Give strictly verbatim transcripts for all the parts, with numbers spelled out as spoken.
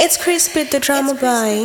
It's Chris with the drama boy.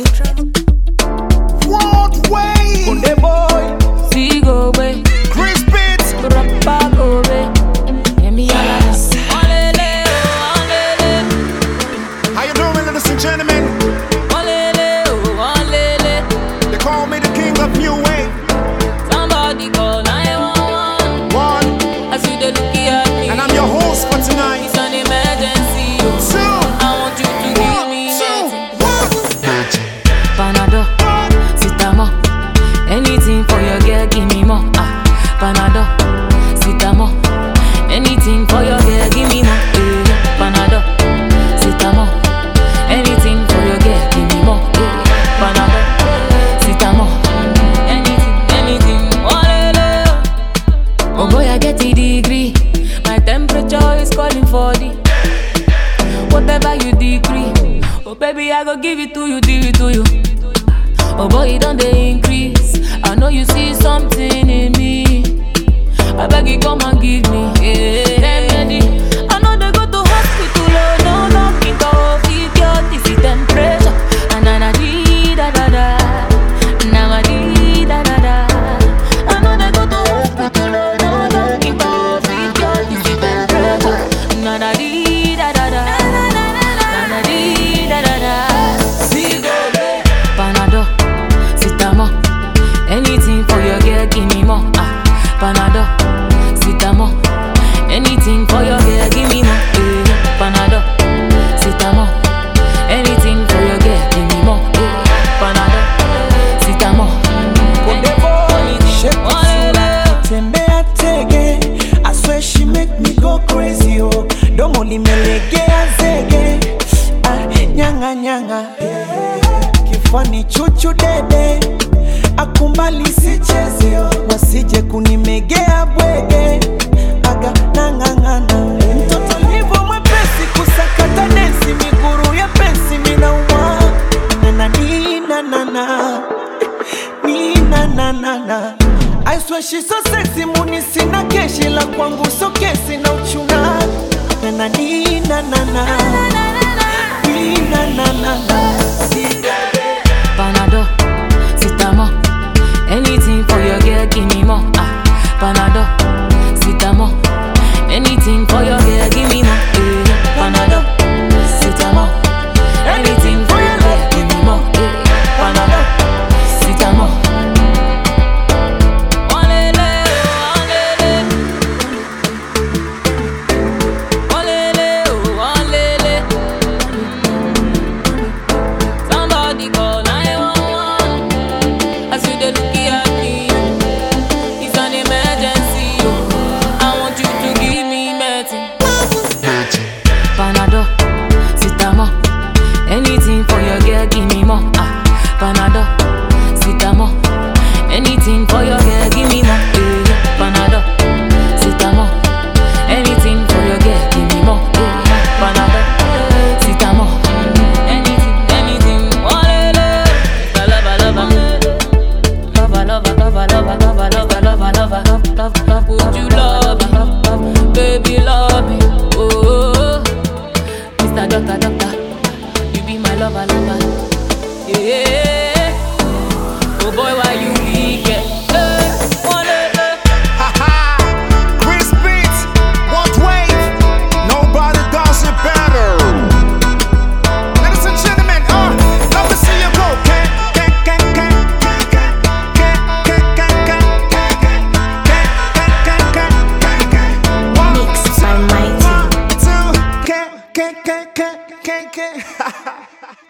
Broadway. Kunde boy. Sigo way. Chris Pitts. Rappa go way. Emi ala. Olele, olele. How you doing, ladies and gentlemen? Olele, olele. They call me the king of new wave. Somebody call nine one one. One. I see the looky at me. And I'm your host for tonight. It's an emergency. Two. I want you to give me Two. medicine. Panadol, Citamo. Anything for your girl, give me more. Ah, Panadol, Citamo. Anything for your girl, give me more. Eh, Panadol, Citamo. Anything for your girl, give me more. Eh, Panadol, Citamo. Anything, anything. Olele. Oh boy, I get a degree. My temperature is calling for the whatever you decree. Oh baby, I go give it to you, give it to you. Oh boy, it don't they increase. I know you see something in me. I beg you, come and give me. Yeah. Remedy. I know they go to hospital, oh no, no, it go feed your this temperature. And I di da da da. Now I di da da da. I know they go to hospital, oh no, no, it go feed your this temperature. Now I di da da da. Now I di da da da. Sigo way. Panadol, Citamo. Anything for your girl, give me more. Ah, Panadol, Citamo. Anything for your girl, give me more. Eh, Panadol, Citamo. Anything for your girl, give me more. Eh, Panadol, Citamo. Kunde boy. Shake Olele. Tembea tege. I swear she make me go crazy, oh. Domo limelegea zege. Ah, nyanga nyanga. Kifani chuchu dede. Akumbali sicheze, oh. Wasije kunimegea bwege. Aga nangangana. Mtoto livo mwepesi kusakata densi. Miguru ya pensi minauma. Nana nina nana. Nina nana na. I swear she's so sexy. Muni sina keshi la kwangu so kesi na uchuna. Nana nina nana. Nina nana na. Panadol, Citamo. Anything for your girl, give me more. Ah, Panadol, Citamo. Anything for your girl, give me more. Eh, Panadol, Citamo. Anything for your girl, give me more. Eh, Panadol, Citamo. Olele, olele. Olele, olele. Somebody call nine one one. I see the looky at me. It's an emergency. I want you to give me medicine. Panadol, Citamo. Anything for your girl, give me more. Ah, Panadol, Citamo. Anything for your girl, give me more. Eh, Panadol, Citamo. Anything for your girl, give me more. Eh, Panadol, Citamo. Anything, anything. Olele. Love, love, love. Lover, lover, lover, lover, lover, lover, lover, lover, love, love, love. Would you love me, baby, love me? Oh, Mister Doctor, Doctor, you be my lover, lover. Yeah. Oh boy, why you wicked? Eh, olele. Ha ha. Chris Pitts. What wave? Nobody does it better. Ladies and gentlemen, uh, let me see you go. Can, can, can, can, can, can, can, can, can, can, can, can, can, can. One, Mixed by Mighty. one, two, can, can, can, can, can, can.